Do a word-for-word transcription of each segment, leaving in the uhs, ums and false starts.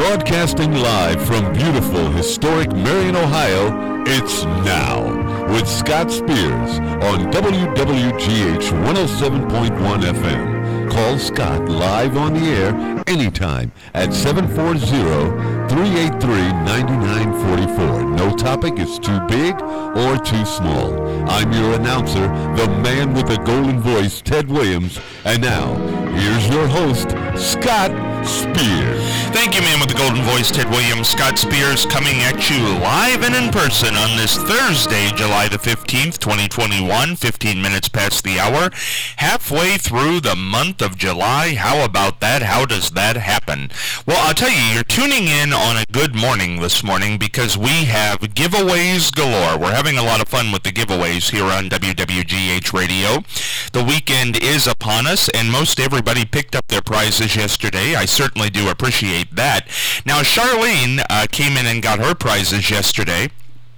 Broadcasting live from beautiful, historic Marion, Ohio, it's Now with Scott Spears on W W G H one oh seven point one F M. Call Scott live on the air anytime at seven four zero, three eight three, nine nine four four. No topic is too big or too small. I'm your announcer, the man with the golden voice, Ted Williams. And now, here's your host, Scott Spears. Thank you, man with the golden voice, Ted Williams. Scott Spears coming at you live and in person on this Thursday, July the fifteenth, twenty twenty-one, fifteen minutes past the hour, halfway through the month of July. How about that? How does that happen? Well, I'll tell you, you're tuning in on a good morning this morning because we have giveaways galore. We're having a lot of fun with the giveaways here on W W G H Radio. The weekend is upon us, and most everybody picked up their prizes yesterday. I certainly do appreciate that. Now, Charlene uh, came in and got her prizes yesterday.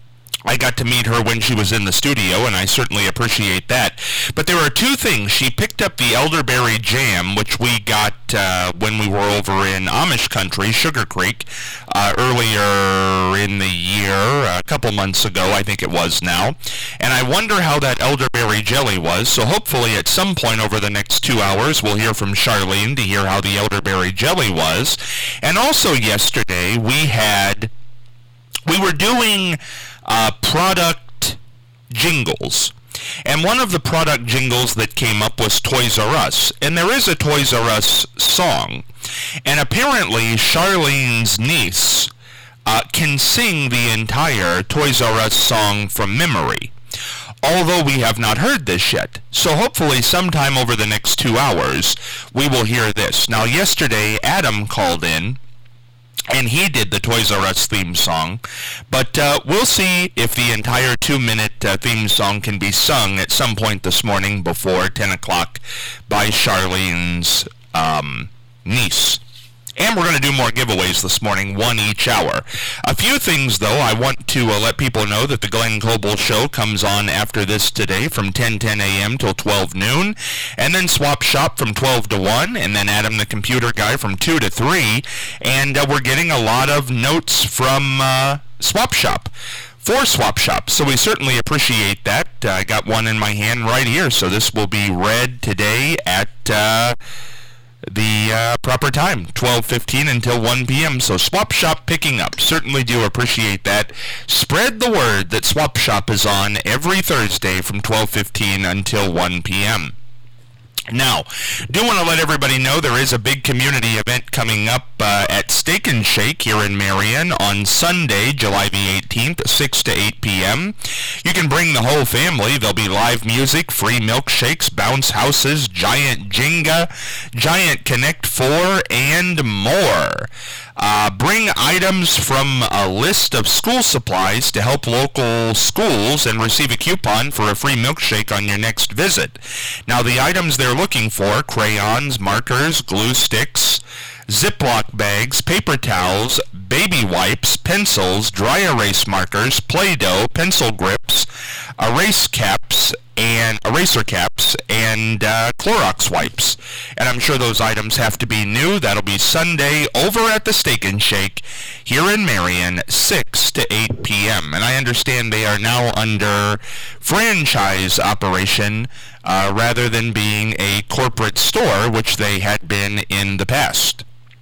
I got to meet her when she was in the studio, and I certainly appreciate that. But there are two things. She picked up the elderberry jam, which we got uh, when we were over in Amish country, Sugar Creek, uh, earlier in the year, a couple months ago, I think it was now. And I wonder how that elderberry jelly was. So hopefully at some point over the next two hours, we'll hear from Charlene to hear how the elderberry jelly was. And also yesterday, we had... We were doing uh, product jingles, and one of the product jingles that came up was Toys R Us, and there is a Toys R Us song, and apparently Charlene's niece uh, can sing the entire Toys R Us song from memory, although we have not heard this yet. So hopefully sometime over the next two hours, we will hear this. Now, yesterday, Adam called in, and he did the Toys R Us theme song, but uh, we'll see if the entire two-minute uh, theme song can be sung at some point this morning before ten o'clock by Charlene's um, niece. And we're going to do more giveaways this morning, one each hour. A few things, though, I want to uh, let people know that the Glenn Coble Show comes on after this today from ten ten a.m. till twelve noon, and then Swap Shop from twelve to one, and then Adam the Computer Guy from two to three, and uh, we're getting a lot of notes from uh, Swap Shop. For Swap Shop, so we certainly appreciate that. Uh, I got one in my hand right here, so this will be read today at... Uh, the uh, proper time, twelve fifteen until one p.m. So Swap Shop picking up. Certainly do appreciate that. Spread the word that Swap Shop is on every Thursday from twelve fifteen until one p.m. Now, do want to let everybody know there is a big community event coming up uh, at Steak and Shake here in Marion on Sunday, July the eighteenth, six to eight p.m. You can bring the whole family. There'll be live music, free milkshakes, bounce houses, giant Jenga, giant Connect four, and more. Uh, bring items from a list of school supplies to help local schools and receive a coupon for a free milkshake on your next visit. Now, the items they're looking for: crayons, markers, glue sticks, Ziploc bags, paper towels, baby wipes, pencils, dry erase markers, Play-Doh, pencil grips, erase caps, and eraser caps, and uh, Clorox wipes. And I'm sure those items have to be new. That'll be Sunday over at the Steak and Shake here in Marion, six to eight p.m. And I understand they are now under franchise operation uh, rather than being a corporate store, which they had been in the past.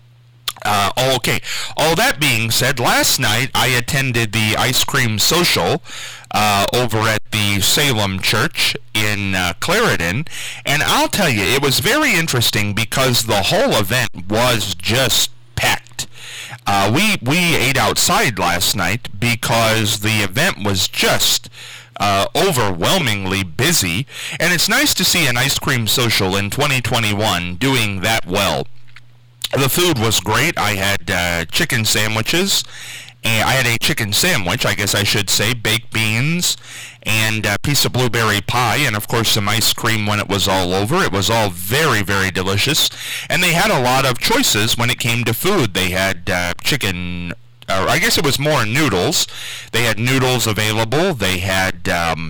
Uh, okay, all that being said, last night I attended the Ice Cream Social uh, over at the Salem Church in uh, Clarendon, and I'll tell you, it was very interesting because the whole event was just packed. Uh, we, we ate outside last night because the event was just uh, overwhelmingly busy, and it's nice to see an Ice Cream Social in twenty twenty-one doing that well. The food was great. I had uh, chicken sandwiches, and I had a chicken sandwich, I guess I should say, baked beans, and a piece of blueberry pie, and of course some ice cream when it was all over. It was all very, very delicious, and they had a lot of choices when it came to food. They had uh, chicken, or I guess it was more noodles. They had noodles available. They had... Um,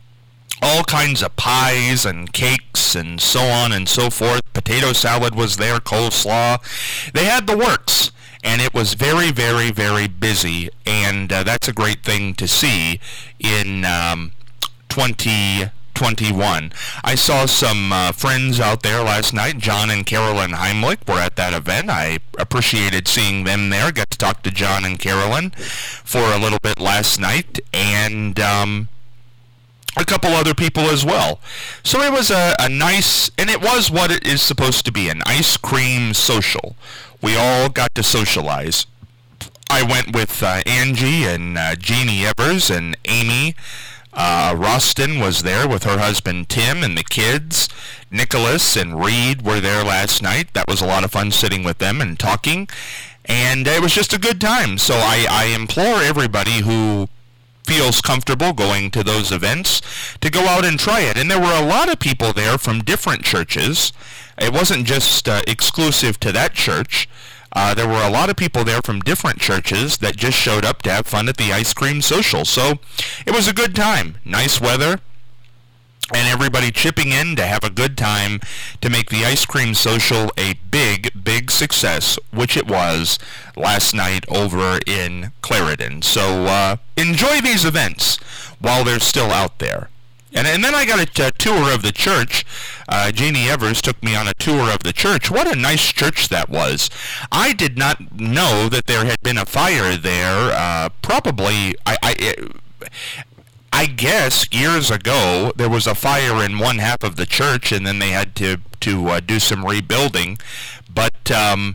all kinds of pies and cakes and so on and so forth. Potato salad was there, coleslaw. They had the works. and it was very, very, very busy, and uh, that's a great thing to see in um, twenty twenty-one. I saw some uh, friends out there last night. John and Carolyn Heimlich were at that event. I appreciated seeing them there. Got to talk to John and Carolyn for a little bit last night, and um, a couple other people as well. So it was a, a nice, and it was what it is supposed to be, an ice cream social. We all got to socialize. I went with uh, Angie and uh, Jeannie Evers and Amy. Uh, Roston was there with her husband Tim and the kids. Nicholas and Reed were there last night. That was a lot of fun sitting with them and talking. And it was just a good time. So I, I implore everybody who feels comfortable going to those events to go out and try it. And there were a lot of people there from different churches. It wasn't just uh, exclusive to that church. Uh, there were a lot of people there from different churches that just showed up to have fun at the ice cream social. So it was a good time. Nice weather. And everybody chipping in to have a good time to make the ice cream social a big, big success, which it was last night over in Clarendon. So uh, enjoy these events while they're still out there. And, and then I got a, a tour of the church. Uh, Jeannie Evers took me on a tour of the church. What a nice church that was. I did not know that there had been a fire there. Uh, probably, I, I, I guess years ago, there was a fire in one half of the church, and then they had to, to uh, do some rebuilding. But um,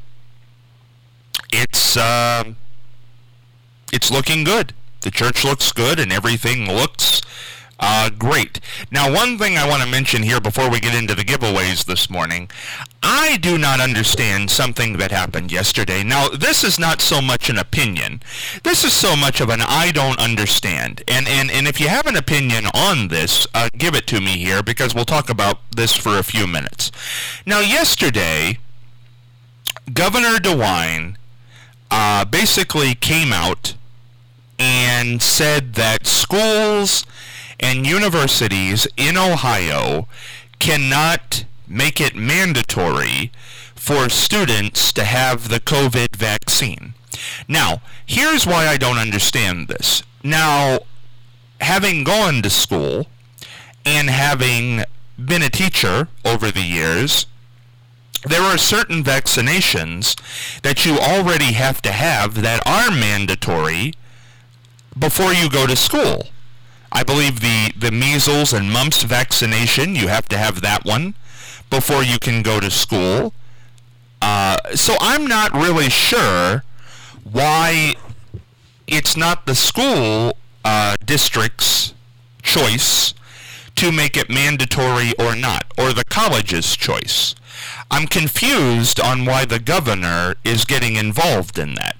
it's uh, it's looking good. The church looks good, and everything looks Uh, great. Now, one thing I want to mention here before we get into the giveaways this morning, I do not understand something that happened yesterday. Now, this is not so much an opinion. This is so much of an I don't understand. And, and, and if you have an opinion on this, uh, give it to me here, because we'll talk about this for a few minutes. Now, yesterday, Governor DeWine uh, basically came out and said that schools and universities in Ohio cannot make it mandatory for students to have the COVID vaccine. Now, here's why I don't understand this. Now, having gone to school and having been a teacher over the years, there are certain vaccinations that you already have to have that are mandatory before you go to school. I believe the, the measles and mumps vaccination, you have to have that one before you can go to school. Uh, so I'm not really sure why it's not the school uh, district's choice to make it mandatory or not, or the college's choice. I'm confused on why the governor is getting involved in that.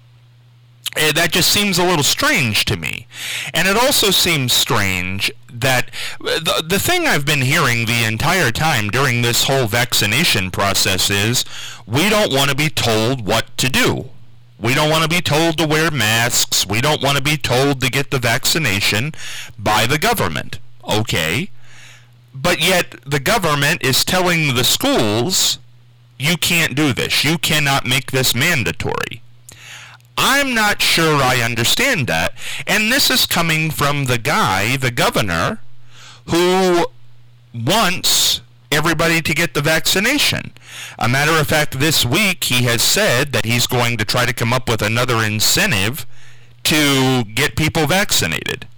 That just seems a little strange to me. And it also seems strange that the, the thing I've been hearing the entire time during this whole vaccination process is we don't want to be told what to do. We don't want to be told to wear masks. We don't want to be told to get the vaccination by the government. Okay. But yet the government is telling the schools, you can't do this. You cannot make this mandatory. I'm not sure I understand that. And this is coming from the guy, the governor, who wants everybody to get the vaccination. A matter of fact, this week he has said that he's going to try to come up with another incentive to get people vaccinated.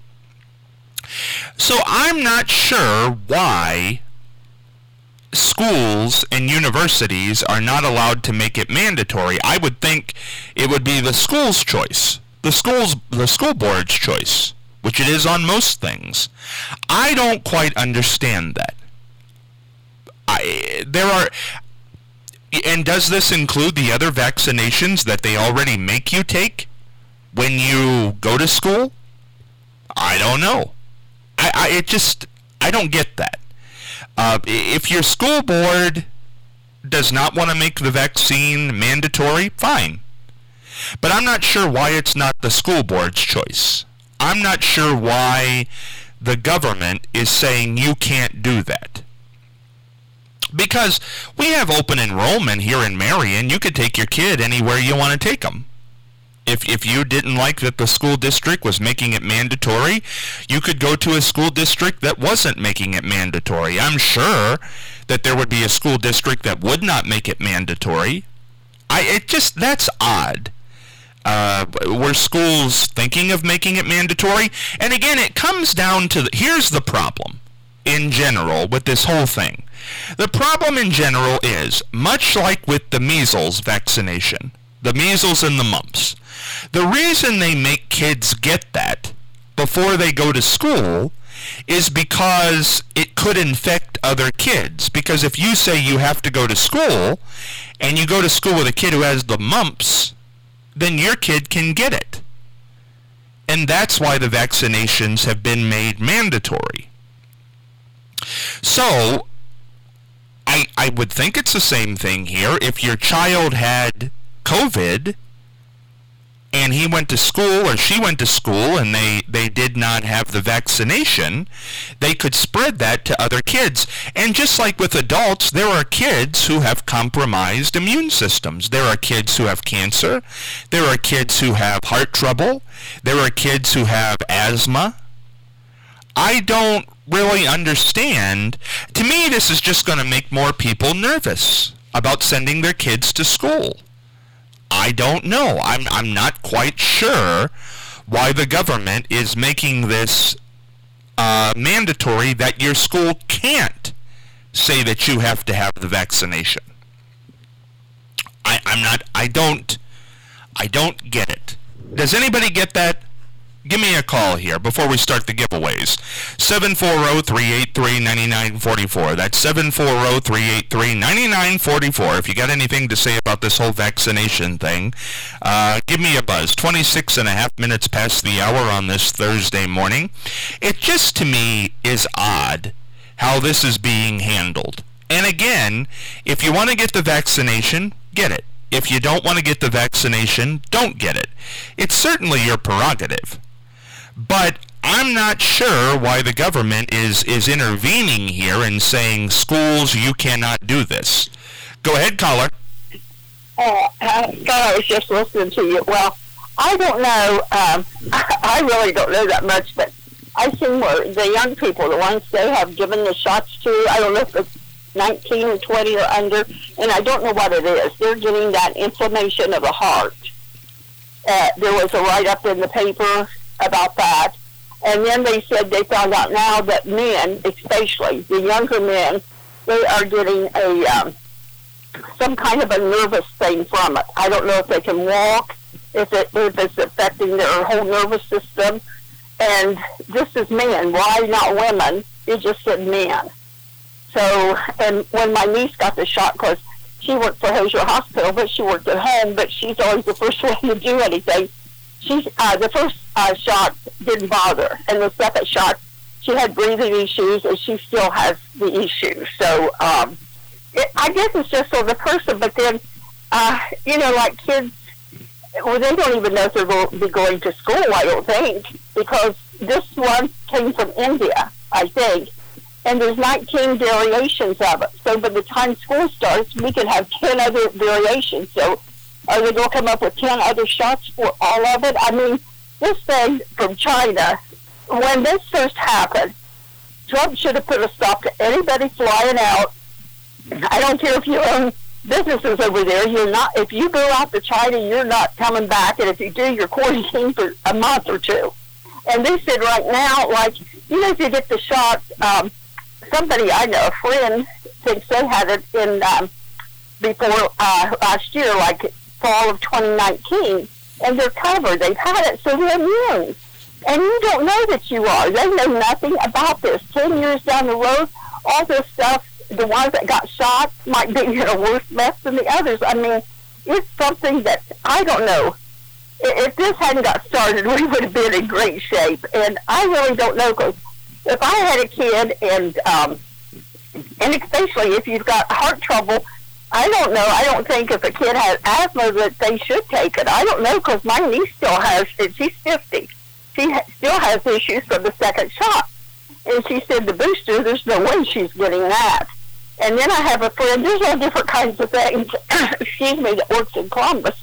So I'm not sure why schools and universities are not allowed to make it mandatory. I would think it would be the school's choice, the school's, the school board's choice, which it is on most things. I don't quite understand that. I, there are, and does this include the other vaccinations that they already make you take when you go to school? I don't know. I, I it just, I don't get that. Uh, if your school board does not want to make the vaccine mandatory, fine. But I'm not sure why it's not the school board's choice. I'm not sure why the government is saying you can't do that. Because we have open enrollment here in Marion. You could take your kid anywhere you want to take them. If if you didn't like that the school district was making it mandatory, you could go to a school district that wasn't making it mandatory. I'm sure that there would be a school district that would not make it mandatory. I it just that's odd. Uh, were schools thinking of making it mandatory? And again, it comes down to the, here's the problem in general with this whole thing. The problem in general is, much like with the measles vaccination, the measles and the mumps, the reason they make kids get that before they go to school is because it could infect other kids. Because if you say you have to go to school, and you go to school with a kid who has the mumps, then your kid can get it. And that's why the vaccinations have been made mandatory. So, I, I would think it's the same thing here. If your child had COVID, and he went to school or she went to school and they, they did not have the vaccination, they could spread that to other kids. And just like with adults, there are kids who have compromised immune systems. There are kids who have cancer. There are kids who have heart trouble. There are kids who have asthma. I don't really understand. To me, this is just going to make more people nervous about sending their kids to school. I don't know. I'm I'm not quite sure why the government is making this uh, mandatory that your school can't say that you have to have the vaccination. I, I'm not. I don't. I don't get it. Does anybody get that? Give me a call here before we start the giveaways. seven four zero, three eight three, nine nine four four. That's seven four zero, three eight three, nine nine four four. If you got anything to say about this whole vaccination thing, uh, give me a buzz. twenty-six and a half minutes past the hour on this Thursday morning. It just, to me, is odd how this is being handled. And again, if you want to get the vaccination, get it. If you don't want to get the vaccination, don't get it. It's certainly your prerogative. But I'm not sure why the government is, is intervening here and saying, schools, you cannot do this. Go ahead, caller. Uh, uh, God, I was just listening to you. Well, I don't know. Um, I, I really don't know that much, but I've seen where the young people, the ones they have given the shots to, I don't know if it's nineteen or twenty or under, and I don't know what it is. They're getting that inflammation of the heart. Uh, there was a write-up in the paper about that, and then they said they found out now that men, especially the younger men, they are getting a um, some kind of a nervous thing from it. I don't know if they can walk, if it if it's affecting their whole nervous system, and this is men. Why not women? It just said men. So, and when my niece got the shot, because she worked for Hosier Hospital, but she worked at home, but she's always the first one to do anything. She's, uh, the first uh, shot didn't bother, and the second shot, she had breathing issues, and she still has the issues. So, um, it, I guess it's just for the person, but then, uh, you know, like kids, well, they don't even know if they're going to be going to school, I don't think, because this one came from India, I think, and there's nineteen variations of it. So by the time school starts, we could have ten other variations. So are they going to come up with ten other shots for all of it? I mean, this thing from China, when this first happened, Trump should have put a stop to anybody flying out. I don't care if you own businesses over there. You're not. If you go out to China, you're not coming back. And if you do, you're quarantined for a month or two. And they said right now, like, you know, if you get the shot, um, somebody I know, a friend, thinks they had it in um, before uh, last year, like fall of twenty nineteen, and they're covered. They've had it, so they're immune. And you don't know that you are. They know nothing about this. Ten years down the road, all this stuff, the ones that got shot might be in a worse mess than the others. I mean, it's something that, I don't know. If this hadn't got started, we would have been in great shape. And I really don't know, because if I had a kid, and um, and especially if you've got heart trouble, I don't know. I don't think if a kid has asthma that they should take it. I don't know, because my niece still has, she's fifty. She ha- still has issues from the second shot. And she said the booster, there's no way she's getting that. And then I have a friend, there's all different kinds of things, excuse me, that works in Columbus.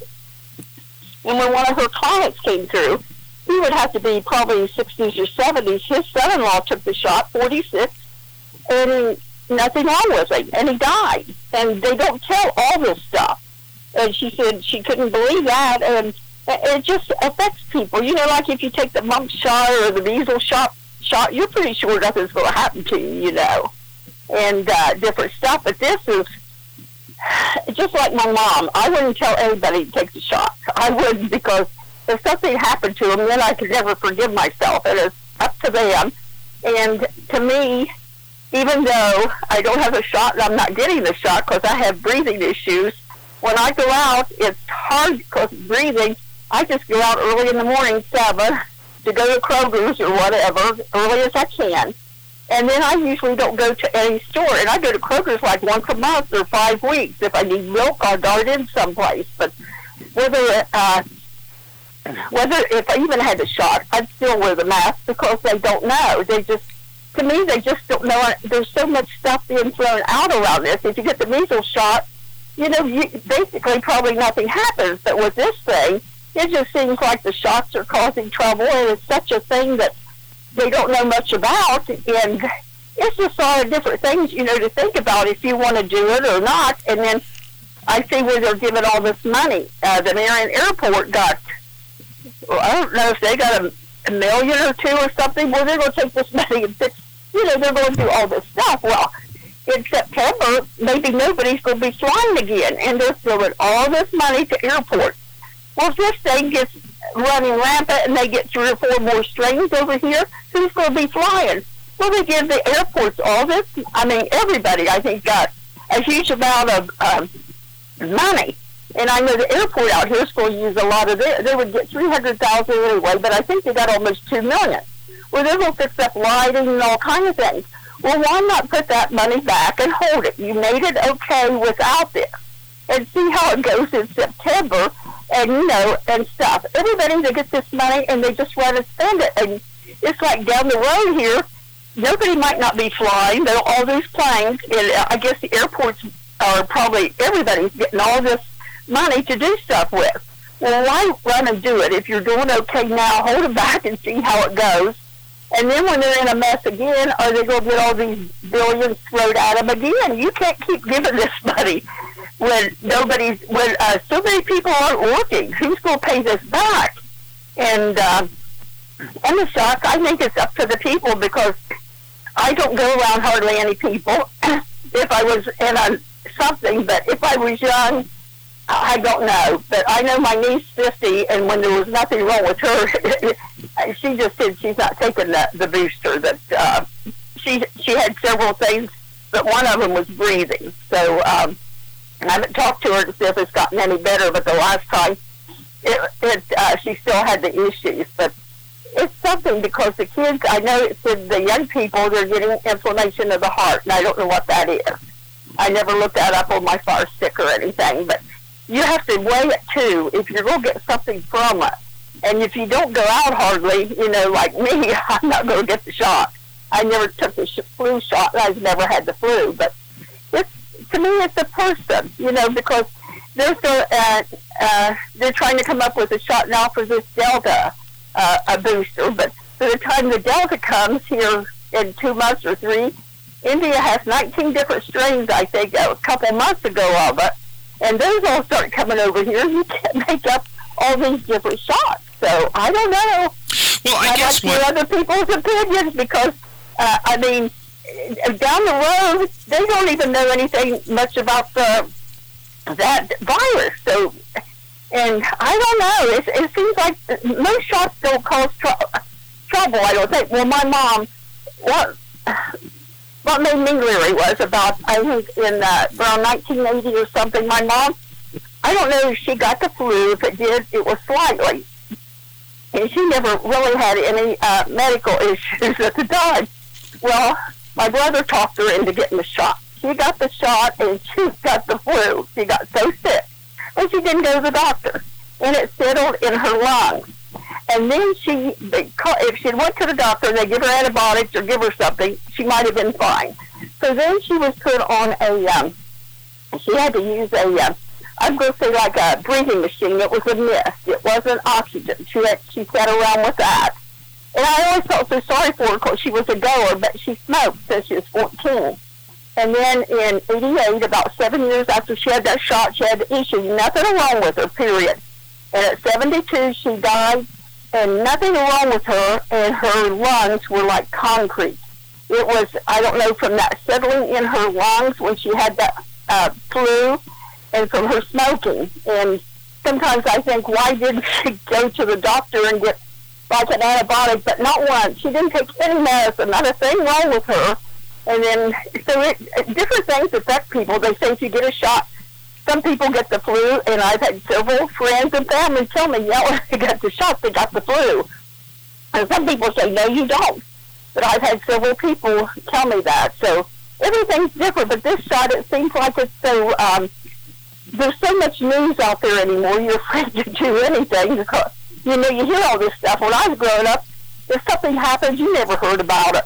And when one of her clients came through, he would have to be probably sixties or seventies. His son-in-law took the shot, forty-six, and nothing wrong with him, and he died. And they don't tell all this stuff. And she said she couldn't believe that, and it just affects people. You know, like if you take the mumps shot or the measles shot, shot you're pretty sure nothing's going to happen to you, you know, and uh, different stuff. But this is just like my mom. I wouldn't tell anybody to take the shot. I wouldn't, because if something happened to them, then I could never forgive myself. It is up to them. And to me, even though I don't have a shot and I'm not getting the shot because I have breathing issues, when I go out, it's hard because breathing. I just go out early in the morning, seven, to go to Kroger's or whatever, early as I can. And then I usually don't go to any store. And I go to Kroger's like once a month or five weeks. If I need milk, I'll dart in someplace. But whether, uh, whether if I even had the shot, I'd still wear the mask because they don't know. They just, to me, they just don't know. There's so much stuff being thrown out around this. If you get the measles shot, you know, you, basically probably nothing happens. But with this thing, it just seems like the shots are causing trouble, and it's such a thing that they don't know much about. And it's just all different things, you know, to think about if you want to do it or not. And then I see where they're giving all this money. Uh, the Marion Airport got, well, I don't know if they got a, a million or two or something. Well, they're going to take this money and fix, you know, they're going to do all this stuff. Well, in September, maybe nobody's going to be flying again, and they're throwing all this money to airports. Well, if this thing gets running rampant and they get three or four more strains over here, who's going to be flying? Well, they give the airports all this. I mean, everybody, I think, got a huge amount of um, money. And I know the airport out here is going to use a lot of it. They would get three hundred thousand dollars anyway, but I think they got almost two million dollars. Well, they're going to fix up lighting and all kinds of things. Well, why not put that money back and hold it? You made it okay without this. And see how it goes in September, and, you know, and stuff. Everybody, they get this money, and they just want to spend it. And it's like down the road here, nobody might not be flying. There are all these planes, and I guess the airports are probably, everybody's getting all this money to do stuff with. Well, why run and do it? If you're doing okay now, hold it back and see how it goes. And then when they're in a mess again, are they going to get all these billions thrown at them again? You can't keep giving this money when nobody's, when uh, so many people aren't working. Who's going to pay this back? And uh, and the shock, I think it's up to the people, because I don't go around hardly any people. If I was in a something, but if I was young, I don't know. But I know my niece, fifty, and when there was nothing wrong with her, she just said she's not taking the, the booster. That uh, she she had several things, but one of them was breathing. So um, and I haven't talked to her to see if it's gotten any better. But the last time, it, it uh, she still had the issues. But it's something, because the kids, I know it said the young people, they're getting inflammation of the heart, and I don't know what that is. I never looked that up on my fire stick or anything, but you have to weigh it too if you're going to get something from it. And if you don't go out hardly, you know, like me, I'm not going to get the shot. I never took the sh- flu shot, and I've never had the flu. But it's, to me, it's a person, you know, because they're, so, uh, uh, they're trying to come up with a shot now for this Delta, uh, a booster. But by the time the Delta comes here in two months or three, India has nineteen different strains, I think, a couple months ago of it. And those all start coming over here. You can't make up all these different shots. So, I don't know. Well, I I'd guess like to hear other people's opinions, because, uh, I mean, down the road, they don't even know anything much about the that virus. So, and I don't know. It, it seems like most shots don't cause tr- trouble, I don't think. Well, my mom, what... What made me leery was about, I think, in uh, around nineteen eighty or something, my mom, I don't know if she got the flu. If it did, it was slightly. And she never really had any uh, medical issues at the time. Well, my brother talked her into getting the shot. She got the shot, and she got the flu. She got so sick. And she didn't go to the doctor. And it settled in her lungs. And then she, they call, if she went to the doctor and they give her antibiotics or give her something, she might have been fine. So then she was put on a, um, she had to use a, uh, I'm going to say like a breathing machine. It was a mist. It wasn't oxygen. She had, she sat around with that. And I always felt so sorry for her because she was a goer, but she smoked since she was fourteen. And then in eighty-eight, about seven years after she had that shot, she had the issue. Nothing wrong with her, period. And at seventy-two, she died, and nothing wrong with her, and her lungs were like concrete. It was, I don't know, from that settling in her lungs when she had that uh, flu, and from her smoking. And sometimes I think, why didn't she go to the doctor and get like an antibiotic? But not once. She didn't take any medicine, not a thing wrong with her. And then, so it, different things affect people. They say if you get a shot, some people get the flu, and I've had several friends and family tell me, yeah, when they got the shot, they got the flu. And some people say, no, you don't. But I've had several people tell me that. So everything's different, but this shot, it seems like it's so, um, there's so much news out there anymore, you're afraid to do anything because, you know, you hear all this stuff. When I was growing up, if something happened, you never heard about it.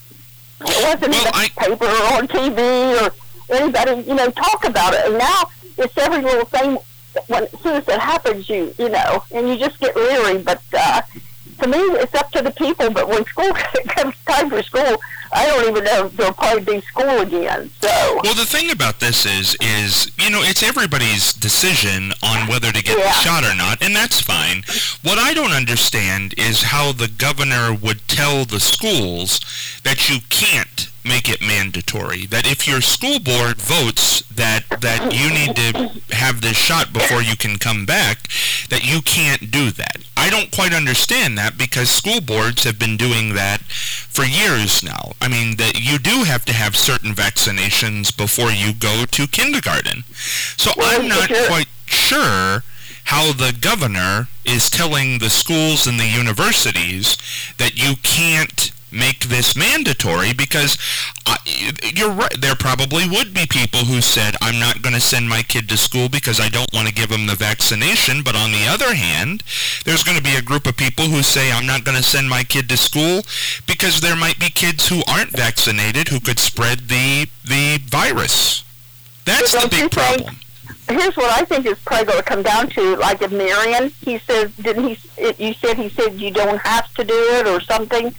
It wasn't well, in the I... paper or on T V or anybody, you know, talk about it. And now it's every little thing. When, as soon as it happens, you, you know, and you just get leery. But uh, to me, it's up to the people. But when school comes time for school, I don't even know if there'll probably be school again. So. Well, the thing about this is, is you know, it's everybody's decision on whether to get yeah. the shot or not, and that's fine. What I don't understand is how the governor would tell the schools that you can't make it mandatory. That if your school board votes that that you need to have this shot before you can come back, that you can't do that. I don't quite understand that because school boards have been doing that for years now. I mean, that you do have to have certain vaccinations before you go to kindergarten. So I'm not quite sure how the governor is telling the schools and the universities that you can't make this mandatory, because uh, you're right, there probably would be people who said, I'm not going to send my kid to school because I don't want to give him the vaccination. But on the other hand, there's going to be a group of people who say, I'm not going to send my kid to school because there might be kids who aren't vaccinated who could spread the the virus. That's the big problem. Here's what I think is probably going to come down to, like if Marion, he says, didn't he, you said he said you don't have to do it or something?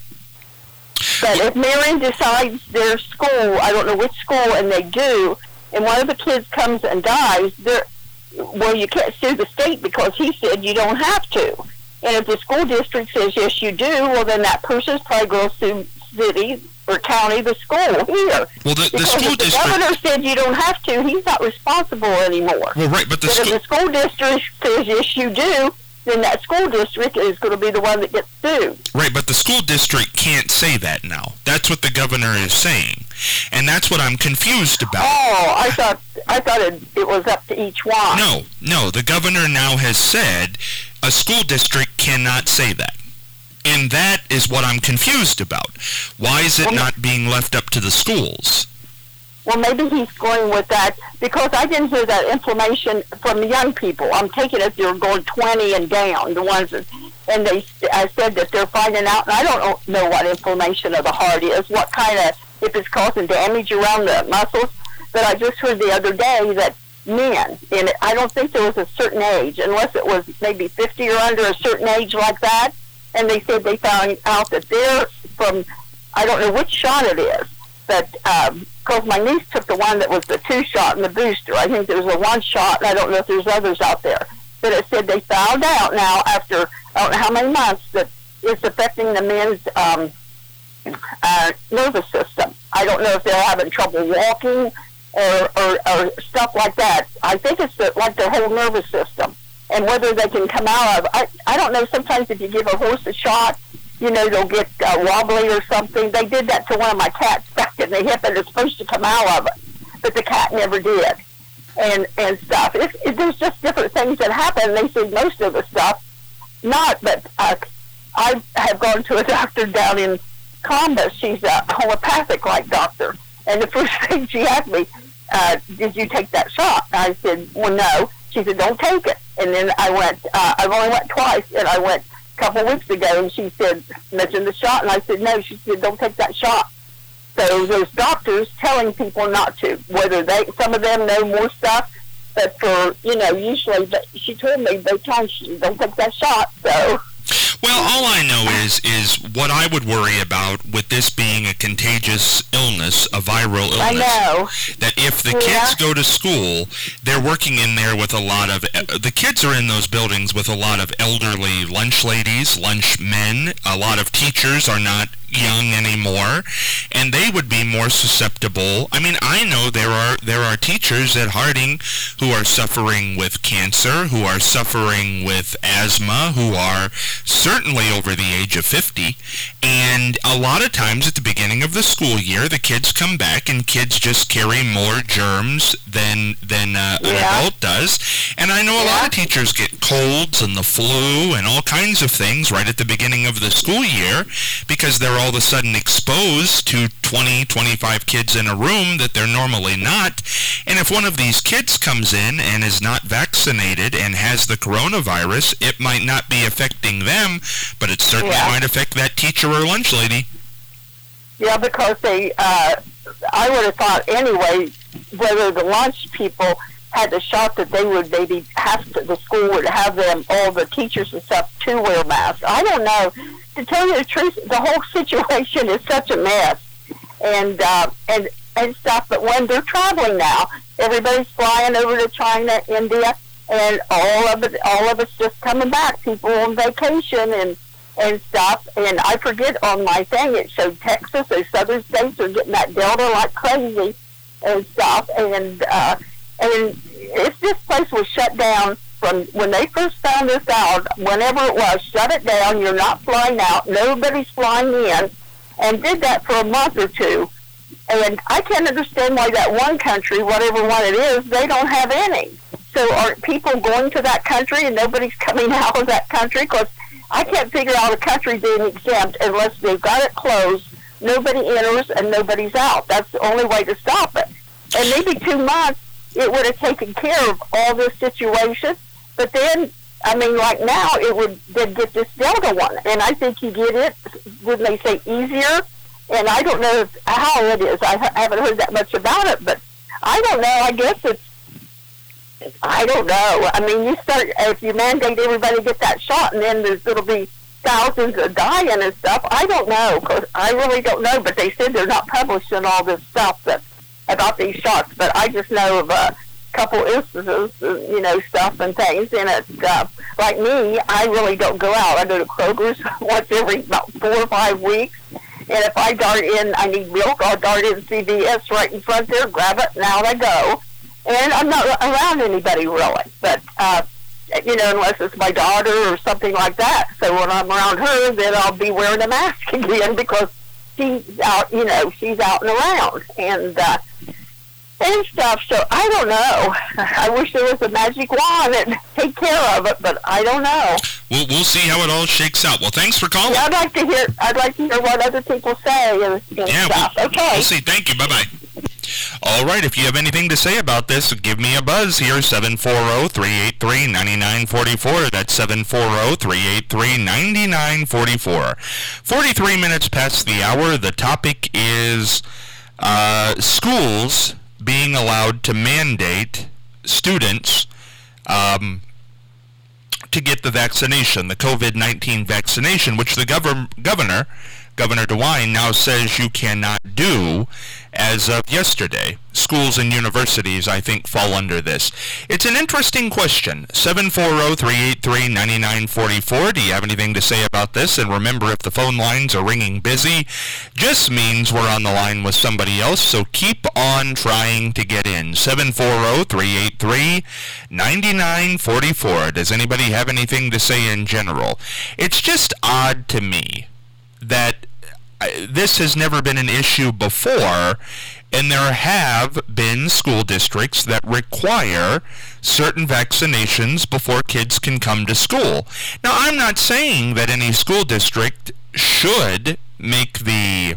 But if Marion decides their school, I don't know which school, and they do, and one of the kids comes and dies, they're, well, you can't sue the state because he said you don't have to. And if the school district says, yes, you do, well, then that person's probably going to sue city or county, the school here. Well, the, the because school if the district... governor said you don't have to, he's not responsible anymore. Well, right, but the but school... if the school district says, yes, you do, then that school district is going to be the one that gets sued. Right, but the school district can't say that now. That's what the governor is saying. And that's what I'm confused about. Oh, I thought I thought it, it was up to each one. No, no, the governor now has said a school district cannot say that. And that is what I'm confused about. Why is it well, not being left up to the schools? Well, maybe he's going with that because I didn't hear that information from the young people. I'm taking it they're going twenty and down, the ones that, and they I said that they're finding out, and I don't know what inflammation of the heart is, what kind of, if it's causing damage around the muscles, but I just heard the other day that men, and I don't think there was a certain age, unless it was maybe fifty or under a certain age like that, and they said they found out that they're from, I don't know which shot it is, but um, because my niece took the one that was the two shot and the booster. I think there was a one shot, and I don't know if there's others out there. But it said they found out now after I don't know how many months that it's affecting the men's um, uh, nervous system. I don't know if they're having trouble walking or, or, or stuff like that. I think it's the, like their whole nervous system. And whether they can come out of, I, I don't know, sometimes if you give a horse a shot, you know, they'll get uh, wobbly or something. They did that to one of my cats back in the hip, and it's supposed to come out of it, but the cat never did, and and stuff. It, it, there's just different things that happen. They see most of the stuff, not, but uh, I have gone to a doctor down in Columbus. She's a homeopathic-like doctor, and the first thing she asked me, uh, did you take that shot? And I said, well, no. She said, don't take it. And then I went, uh, I've only went twice, and I went couple weeks ago, and she said, mentioned the shot, and I said, no. She said, don't take that shot. So there's doctors telling people not to, whether they, some of them know more stuff, but for, you know, usually, but she told me both times she don't take that shot, so. Well, all I know is is what I would worry about with this being a contagious illness, a viral illness. I know. That if the Yeah. kids go to school, they're working in there with a lot of, the kids are in those buildings with a lot of elderly lunch ladies, lunch men. A lot of teachers are not young anymore, and they would be more susceptible. I mean, I know there are there are teachers at Harding who are suffering with cancer, who are suffering with asthma, who are certainly over the age of fifty, and a lot of times at the beginning of the school year, the kids come back and kids just carry more germs than than uh, an Yeah. adult does. And I know a lot of teachers get colds and the flu and all kinds of things right at the beginning of the school year because they're all of a sudden exposed to twenty, twenty-five kids in a room that they're normally not. And if one of these kids comes in and is not vaccinated and has the coronavirus, it might not be affecting them, but it certainly Yeah. might affect that teacher or lunch lady. Yeah, because they, uh, I would have thought anyway, whether the lunch people had the shot that they would maybe have to, the school would have them, all the teachers and stuff, to wear masks. I don't know. To tell you the truth, the whole situation is such a mess, and uh, and and stuff. But when they're traveling now, everybody's flying over to China, India, and all of it, all of it's just coming back. People on vacation and and stuff. And I forget on my thing it showed Texas, those southern states are getting that Delta like crazy and stuff. And uh, and if this place was shut down from when they first found this out, whenever it was, shut it down, you're not flying out, nobody's flying in, and did that for a month or two. And I can't understand why that one country, whatever one it is, they don't have any. So are people going to that country and nobody's coming out of that country? Because I can't figure out a country being exempt unless they've got it closed, nobody enters and nobody's out. That's the only way to stop it. And maybe two months, it would have taken care of all this situation. But then, I mean, like now, it would they'd get this Delta one, and I think you get it, wouldn't they say, easier? And I don't know if, how it is. I ha- haven't heard that much about it, but I don't know. I guess it's, I don't know. I mean, you start, if you mandate everybody to get that shot, and then there's, it'll be thousands of dying and stuff. I don't know, because I really don't know, but they said they're not publishing all this stuff that about these shots, but I just know of a couple instances, you know, stuff and things, and it's, uh, like me, I really don't go out. I go to Kroger's once every about four or five weeks, and if I dart in, I need milk, I'll dart in C V S right in front there, grab it, and out I go. And I'm not around anybody really, but, uh, you know, unless it's my daughter or something like that. So when I'm around her, then I'll be wearing a mask again because she's out, you know, she's out and around. And, uh, and stuff, so I don't know. I wish there was a magic wand that take care of it, but I don't know. We'll, we'll see how it all shakes out. Well, thanks for calling. Yeah, I'd like to hear. I'd like to hear what other people say and, and yeah, stuff. we'll, okay. We'll see. Thank you. Bye bye. All right. If you have anything to say about this, give me a buzz here. seven four zero, three eight three, nine nine four four. That's seven four zero, three eight three, nine nine four four. Forty-three minutes past the hour. The topic is uh, schools being allowed to mandate students um, to get the vaccination, the COVID nineteen vaccination, which the gov- governor, Governor DeWine, now says you cannot do as of yesterday. Schools and universities, I think, fall under this. It's an interesting question. seven four zero, three eight three, nine nine four four. Do you have anything to say about this? And remember, if the phone lines are ringing busy, just means we're on the line with somebody else, so keep on trying to get in. seven four zero, three eight three, nine nine four four. Does anybody have anything to say in general? It's just odd to me that this has never been an issue before, and there have been school districts that require certain vaccinations before kids can come to school. Now, I'm not saying that any school district should make the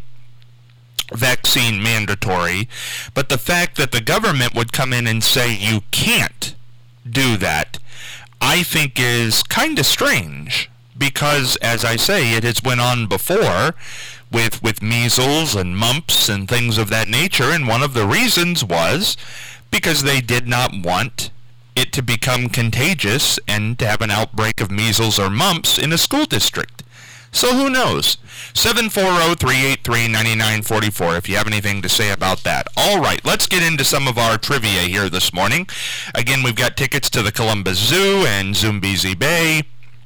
vaccine mandatory, but the fact that the government would come in and say you can't do that, I think is kind of strange. Because, as I say, it has went on before with, with measles and mumps and things of that nature, and one of the reasons was because they did not want it to become contagious and to have an outbreak of measles or mumps in a school district. So who knows? seven four zero, three eight three, nine nine four four if you have anything to say about that. All right, let's get into some of our trivia here this morning. Again, we've got tickets to the Columbus Zoo and Zambezi Bay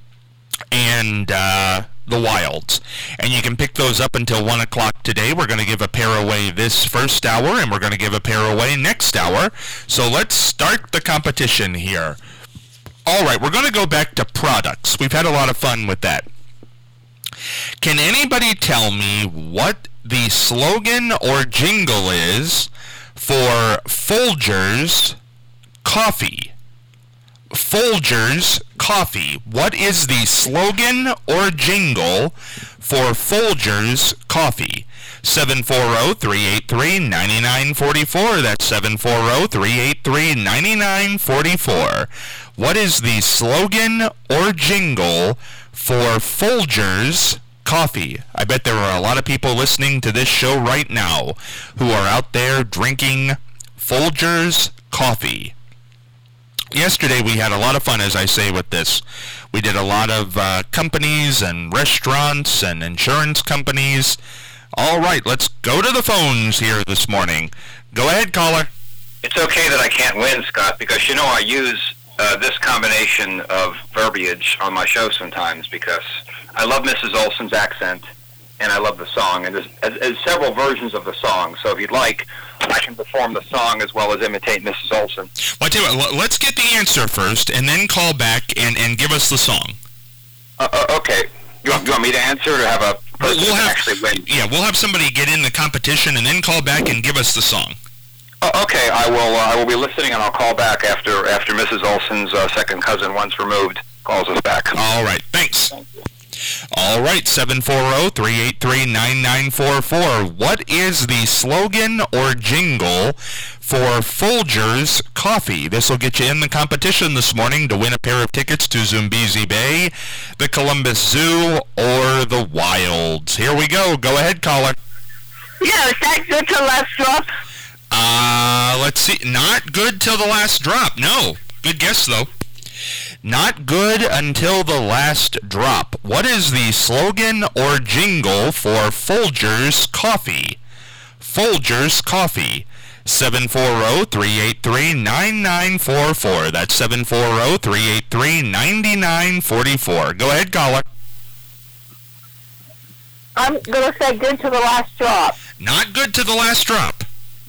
and uh, the Wilds. And you can pick those up until one o'clock today. We're going to give a pair away this first hour, and we're going to give a pair away next hour. So let's start the competition here. All right, we're going to go back to products. We've had a lot of fun with that. Can anybody tell me what the slogan or jingle is for Folgers Coffee? Folgers Coffee. What is the slogan or jingle for Folgers Coffee? seven four zero, three eight three, nine nine four four. That's seven four zero, three eight three, nine nine four four. What is the slogan or jingle for Folgers Coffee? I bet there are a lot of people listening to this show right now who are out there drinking Folgers Coffee. Yesterday we had a lot of fun, as I say, with this. We did a lot of uh, companies and restaurants and insurance companies. All right, let's go to the phones here this morning. Go ahead, caller. It's okay that I can't win, Scott, because, you know, I use uh, this combination of verbiage on my show sometimes because I love Missus Olson's accent and I love the song. And there's, there's several versions of the song, so if you'd like, I can perform the song as well as imitate Missus Olson. Well, I tell you what, let's get the answer first and then call back and, and give us the song. Uh, uh, okay. You want, you want me to answer or have a person we'll have, actually win? Yeah, we'll have somebody get in the competition and then call back and give us the song. Oh, okay, I will. Uh, I will be listening, and I'll call back after after Missus Olson's uh, second cousin, once removed, calls us back. All right, thanks. All right, seven four zero, three eight three, nine nine four four. What is the slogan or jingle for Folgers Coffee? This will get you in the competition this morning to win a pair of tickets to Zambezi Bay, the Columbus Zoo, or the Wilds. Here we go. Go ahead, caller. Yeah, is that good to last drop? Uh, let's see. Not good till the last drop. No. Good guess, though. Not good until the last drop. What is the slogan or jingle for Folgers Coffee? Folgers Coffee. seven four zero, three eight three, nine nine four four. That's seven four zero, three eight three, nine nine four four. Go ahead, caller. I'm going to say good to the last drop. Not good to the last drop.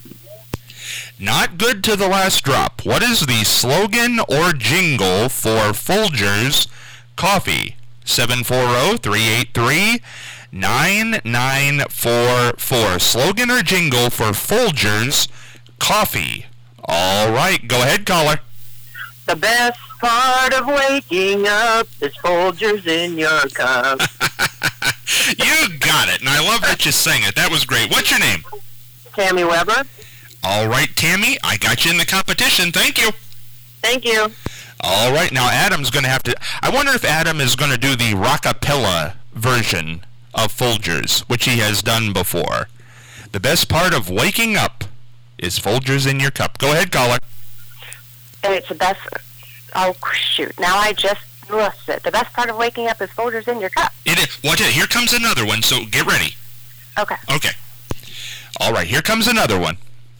Not good to the last drop. What is the slogan or jingle for Folgers Coffee? seven four zero, three eight three, nine nine four four. Slogan or jingle for Folgers Coffee. All right, go ahead, caller. The best part of waking up is Folgers in your cup. You got it, and I love that you sang it. That was great. What's your name? Tammy Weber. All right, Tammy, I got you in the competition. Thank you. Thank you. All right, now Adam's going to have to... I wonder if Adam is going to do the rockapella version of Folgers, which he has done before. The best part of waking up is Folgers in your cup. Go ahead, caller. It's the best... Oh, shoot. Now I just lost it. The best part of waking up is Folgers in your cup. It is. Watch it. Here comes another one, so get ready. Okay. Okay. All right, here comes another one.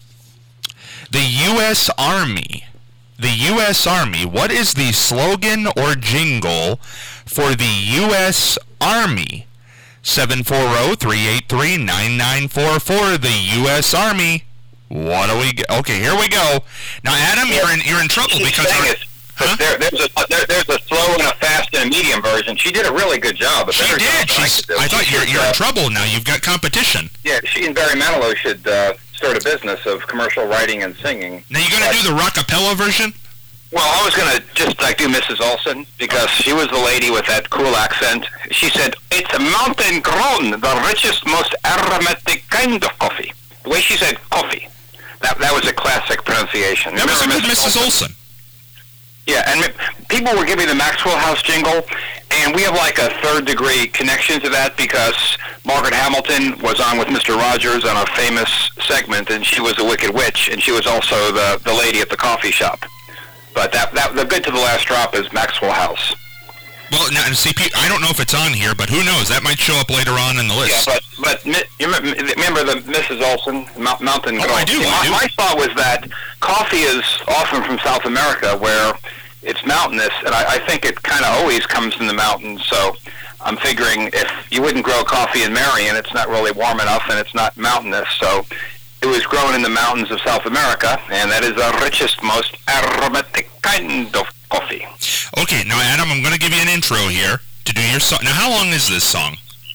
The U S Army. The U S Army. What is the slogan or jingle for the U S Army? seven four zero, three eight three, nine nine four four. The U S Army. What do we get? Okay, here we go. Now, Adam, you're in you're in trouble because we're, huh? there, there's a there, there's a slow and a fast and a medium version. She did a really good job. A she better did. job She's, I, I thought you're you're in uh, trouble now. You've got competition. Yeah, she and Barry Manilow should uh, start a business of commercial writing and singing. Now, you going to do the rockapella version? Well, I was going to just like do Missus Olson because she was the lady with that cool accent. She said, "It's a mountain grown, the richest, most aromatic kind of coffee." The way she said coffee, that that was a classic pronunciation. That was a good Missus Missus Olson. Yeah, and people were giving the Maxwell House jingle, and we have like a third degree connection to that because Margaret Hamilton was on with Mister Rogers on a famous segment, and she was a wicked witch, and she was also the, the lady at the coffee shop. But that, that the bit to the last drop is Maxwell House. Well, now, see, I don't know if it's on here, but who knows? That might show up later on in the list. Yeah, but, but you remember the Missus Olson, Mountain Girl? Oh, I do, I do. My, my thought was that coffee is often from South America, where it's mountainous, and I, I think it kind of always comes from the mountains, so I'm figuring if you wouldn't grow coffee in Marion, it's not really warm enough, and it's not mountainous, so it was grown in the mountains of South America, and that is the richest, most aromatic kind of coffee. Okay, now Adam, I'm going to give you an intro here to do your song. Now, how long is this song?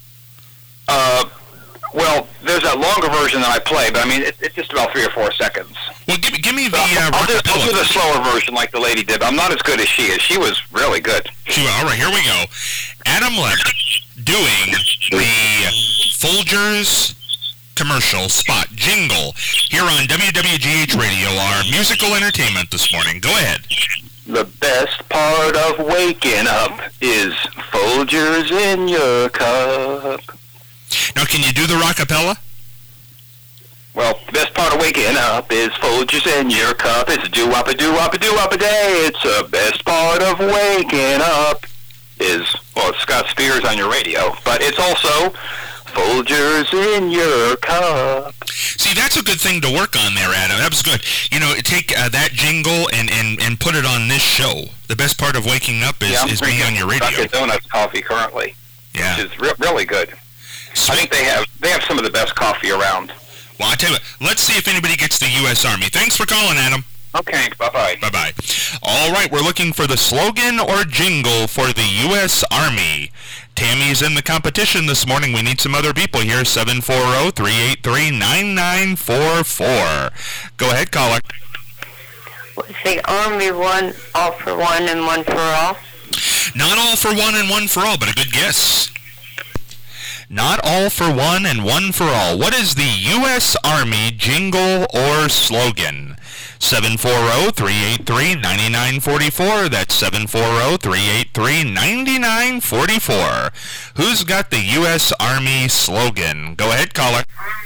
Uh, well, there's a longer version that I play, but I mean, it, it's just about three or four seconds. Well, give, give me the... Uh, uh, I'll, do, I'll do the slower version like the lady did. I'm not as good as she is. She was really good. She, all right, here we go. Adam Lepp doing the Folgers commercial spot jingle here on W W G H Radio, our musical entertainment this morning. Go ahead. The best part of waking up is Folgers in your cup. Now, can you do the rockapella? Well, the best part of waking up is Folgers in your cup. It's a do-wop-a-do-wop-a-do-wop-a-day. It's the best part of waking up is, well, it's Scott Spears on your radio, but it's also Folgers in your cup. See, that's a good thing to work on there, Adam. That was good. You know, take uh, that jingle and, and, and put it on this show. The best part of waking up is, yeah, is being on your radio. Dunkin' Donuts coffee currently, yeah. which is re- really good. Sweet. I think they have they have some of the best coffee around. Well, I tell you what, let's see if anybody gets the U S Army. Thanks for calling, Adam. Okay, bye-bye. Bye-bye. All right, we're looking for the slogan or jingle for the U S Army. Tammy's in the competition this morning. We need some other people here. seven four zero, three eight three, nine nine four four. Go ahead, caller. Was the Army one all for one and one for all? Not all for one and one for all, but a good guess. Not all for one and one for all. What is the U S Army jingle or slogan? seven four zero, three eight three, nine nine four four. That's seven four zero, three eight three, nine nine four four. Who's got the U S Army slogan? Go ahead, caller.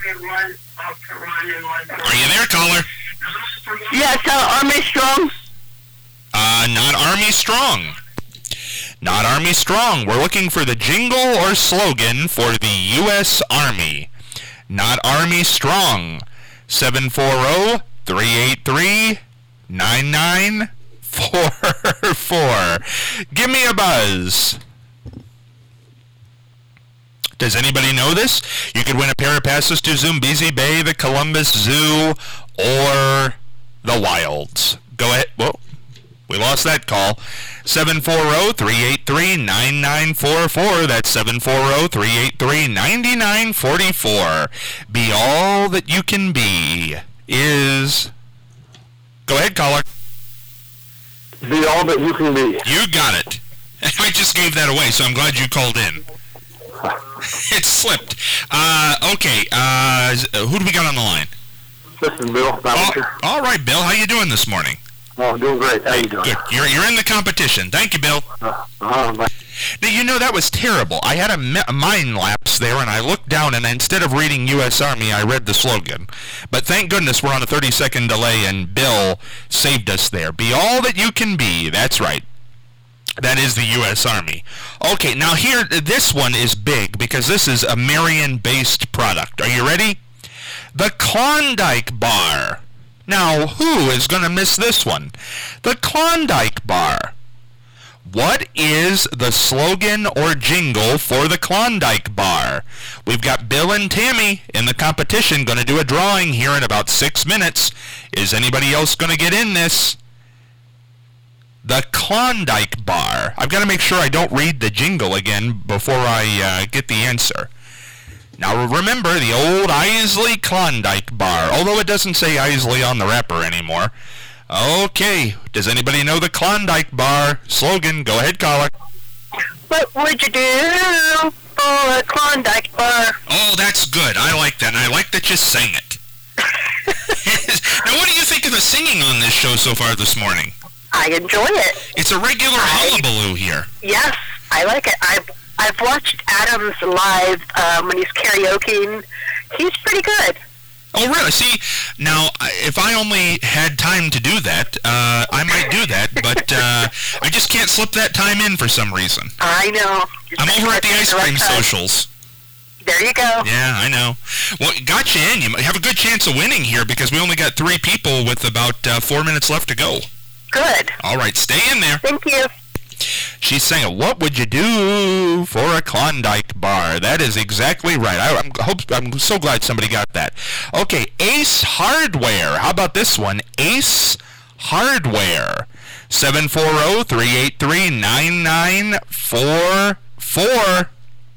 Are you there, caller? Yes, uh, Army Strong. Uh, not Army Strong. Not Army Strong. We're looking for the jingle or slogan for the U S Army. Not Army Strong. seven four zero, three eight three, nine nine four four. Give me a buzz. Does anybody know this? You could win a pair of passes to Zumbizi Bay, the Columbus Zoo, or the Wilds. Go ahead. Whoa. We lost that call. seven four zero, three eight three, nine nine four four. That's seven four zero, three eight three, nine nine four four. Be all that you can be is... Go ahead, caller. Be all that you can be. You got it. I just gave that away, so I'm glad you called in. It slipped. Uh, okay, uh, who do we got on the line? This is Bill. Oh, all right, Bill. How you doing this morning? Oh, I'm doing great. How you doing? Good. You're, you're in the competition. Thank you, Bill. Uh, uh, my- Now, you know, that was terrible. I had a, me- a mind lapse there, and I looked down, and instead of reading U S Army, I read the slogan. But thank goodness we're on a thirty-second delay, and Bill saved us there. Be all that you can be. That's right. That is the U S Army. Okay, now here, this one is big, because this is a Marion-based product. Are you ready? The Klondike Bar. Now, who is going to miss this one? The Klondike Bar. What is the slogan or jingle for the Klondike Bar? We've got Bill and Tammy in the competition, going to do a drawing here in about six minutes. Is anybody else going to get in this? The Klondike Bar. I've got to make sure I don't read the jingle again before I uh, get the answer. Now remember, the old Isley Klondike Bar, although it doesn't say Isley on the wrapper anymore. Okay, does anybody know the Klondike Bar slogan? Go ahead, caller. What would you do for a Klondike Bar? Oh, that's good. I like that, and I like that you sang it. Now, what do you think of the singing on this show so far this morning? I enjoy it. It's a regular hullabaloo here. Yes, I like it. I I've watched Adams live um, when he's karaokeing. He's pretty good. Oh, really? See, now, if I only had time to do that, uh, I might do that, but uh, I just can't slip that time in for some reason. I know. I'm over at the ice cream socials. There you go. Yeah, I know. Well, got you in. You have a good chance of winning here because we only got three people with about uh, four minutes left to go. Good. All right, stay in there. Thank you. She's saying, what would you do for a Klondike bar? That is exactly right. I, I'm, hope, I'm so glad somebody got that. Okay, Ace Hardware. How about this one? Ace Hardware. seven four zero, three eight three, nine nine four four.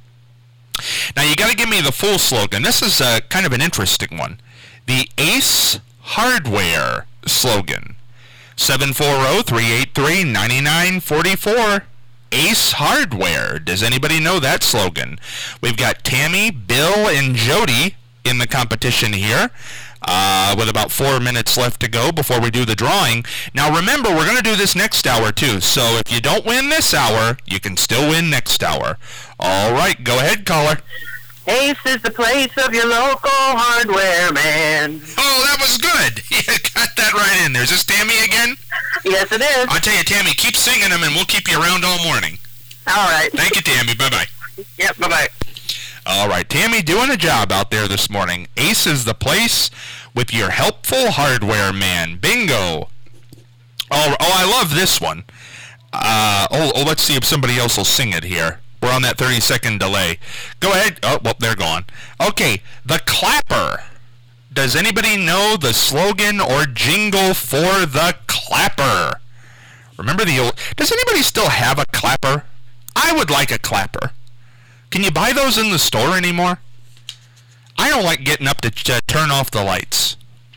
Now, you got to give me the full slogan. This is uh, kind of an interesting one. The Ace Hardware slogan. seven four zero, three eight three, nine nine four four. Ace Hardware. Does anybody know that slogan? We've got Tammy, Bill, and Jody in the competition here uh, with about four minutes left to go before we do the drawing. Now remember, we're going to do this next hour too, so if you don't win this hour, you can still win next hour. All right, go ahead, caller. Ace is the place of your local hardware man. Oh, that was good. You got that right in there. Is this Tammy again? Yes, it is. I'll tell you, Tammy, keep singing them and we'll keep you around all morning. All right. Thank you, Tammy. Bye-bye. Yep, bye-bye. All right, Tammy, doing a job out there this morning. Ace is the place with your helpful hardware man. Bingo. Oh, oh I love this one. Uh, oh, oh, let's see if somebody else will sing it here. We're on that thirty-second delay. Go ahead. Oh, well, they're gone. Okay, the clapper. Does anybody know the slogan or jingle for the clapper? Remember the old... Does anybody still have a clapper? I would like a clapper. Can you buy those in the store anymore? I don't like getting up to uh, turn off the lights.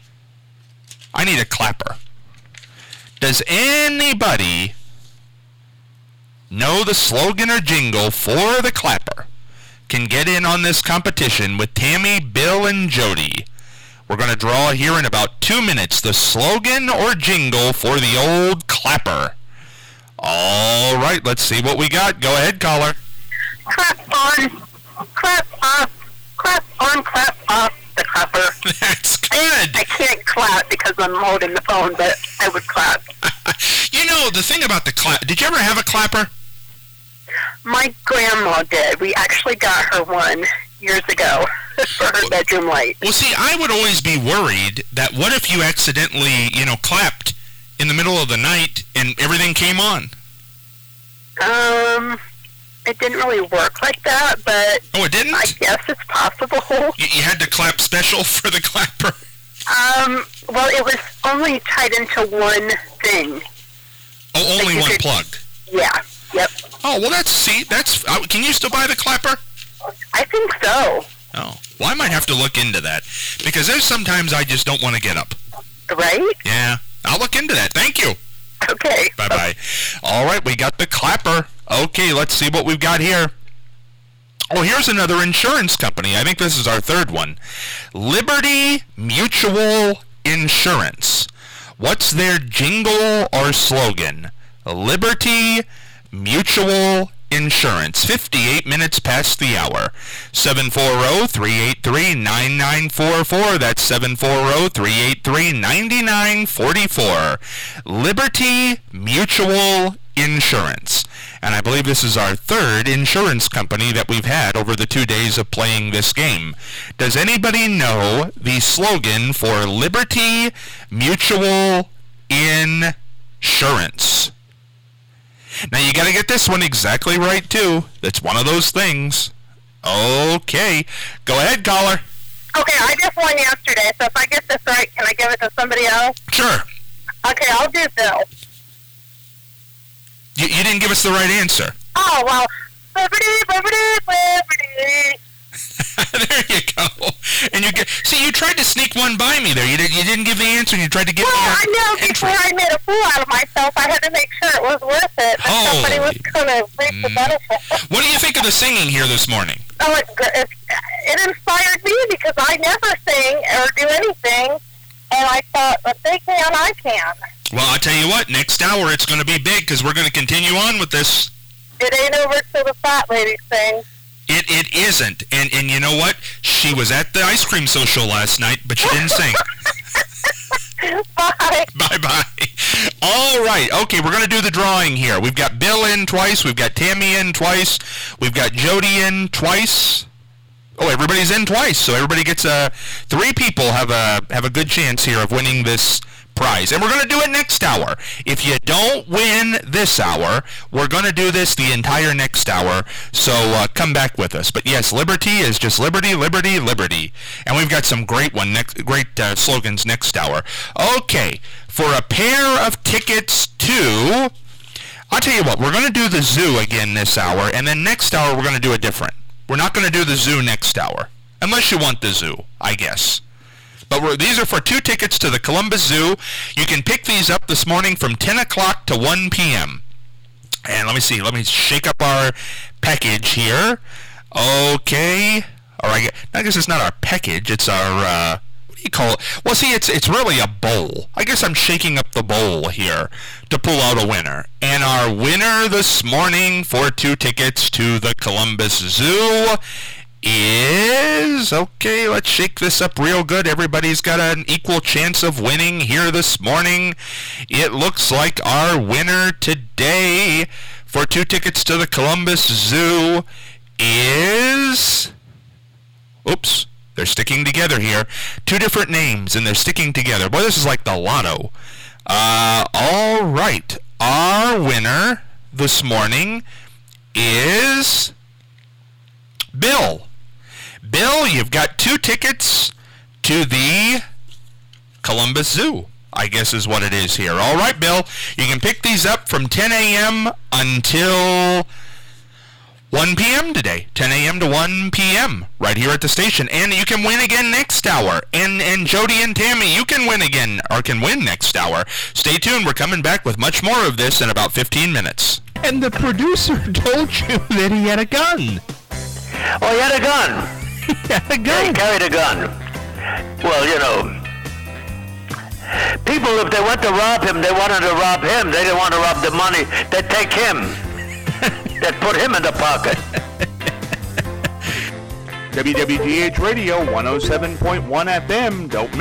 I need a clapper. Does anybody know the slogan or jingle for the clapper? Can get in on this competition with Tammy, Bill, and Jody. We're going to draw here in about two minutes the slogan or jingle for the old clapper. All right, let's see what we got. Go ahead, caller. Clap on, clap off, clap on, clap off the clapper. That's good. I can't clap because I'm holding the phone, but I would clap. You know, the thing about the clap, did you ever have a clapper? My grandma did. We actually got her one years ago for her bedroom light. Well, see, I would always be worried that what if you accidentally, you know, clapped in the middle of the night and everything came on? Um, it didn't really work like that, but... Oh, it didn't? I guess it's possible. You, you had to clap special for the clapper? Um, well, it was only tied into one thing. Oh, only like one could, plug? Yeah, yep. Oh, well, that's, see, that's, uh, can you still buy the clapper? I think so. Oh, well, I might have to look into that, because there's sometimes I just don't want to get up. Right? Yeah, I'll look into that. Thank you. Okay. Bye-bye. All right, we got the clapper. Okay, let's see what we've got here. Oh, here's another insurance company. I think this is our third one. Liberty Mutual Insurance. What's their jingle or slogan? Liberty Mutual Insurance. fifty-eight minutes past the hour. seven four zero, three eight three, nine nine four four. That's seven four zero, three eight three, nine nine four four. Liberty Mutual Insurance. And I believe this is our third insurance company that we've had over the two days of playing this game. Does anybody know the slogan for Liberty Mutual Insurance? Now you got to get this one exactly right too. That's one of those things. Okay. Go ahead, caller. Okay, I just won yesterday, so if I get this right, can I give it to somebody else? Sure. Okay, I'll do Bill. You, you didn't give us the right answer. Oh, well, liberty, liberty, liberty. There you go. And you get, see, you tried to sneak one by me there. You, did, you didn't give the answer, and you tried to give well, me your I know, entry. before I made a fool out of myself, I had to make sure it was worth it. That Holy. somebody was going to reap the benefit. What do you think of the singing here this morning? Oh, it, it, it inspired me because I never sing or do anything, and I thought, if they can, I can. Well, I'll tell you what, next hour it's going to be big because we're going to continue on with this. It ain't over till the fat lady sings. It it isn't, and and you know what? She was at the ice cream social last night, but she didn't sing. Bye. Bye bye. All right, okay, we're gonna do the drawing here. We've got Bill in twice. We've got Tammy in twice. We've got Jody in twice. Oh, everybody's in twice, so everybody gets a. Three people have a have a good chance here of winning this prize, and we're going to do it next hour. If you don't win this hour, we're going to do this the entire next hour, so uh, come back with us. But yes, liberty is just liberty, liberty, liberty, and we've got some great one next, great uh, slogans next hour. Okay, for a pair of tickets to, I'll tell you what, we're going to do the zoo again this hour, and then next hour we're going to do a different. We're not going to do the zoo next hour, unless you want the zoo, I guess. But we're, these are for two tickets to the Columbus Zoo. You can pick these up this morning from ten o'clock to one p.m. And let me see. Let me shake up our package here. Okay. All right. I guess it's not our package. It's our, uh, what do you call it? Well, see, it's it's really a bowl. I guess I'm shaking up the bowl here to pull out a winner. And our winner this morning for two tickets to the Columbus Zoo is, okay, let's shake this up real good. Everybody's got an equal chance of winning here this morning. It looks like our winner today for two tickets to the Columbus Zoo is, oops, they're sticking together here. Two different names, and they're sticking together. Boy, this is like the lotto. Uh, all right, our winner this morning is Bill. Bill, you've got two tickets to the Columbus Zoo, I guess is what it is here. All right, Bill, you can pick these up from ten a.m. until one p.m. today. ten a.m. to one p.m. right here at the station. And you can win again next hour. And and Jody and Tammy, you can win again, or can win next hour. Stay tuned. We're coming back with much more of this in about fifteen minutes. And the producer told you that he had a gun. Oh, he had a gun. He had a gun. Yeah, he carried a gun. Well, you know, people, if they went to rob him, they wanted to rob him. They didn't want to rob the money. They'd take him. They'd put him in the pocket. W W G H Radio one oh seven point one F M. Don't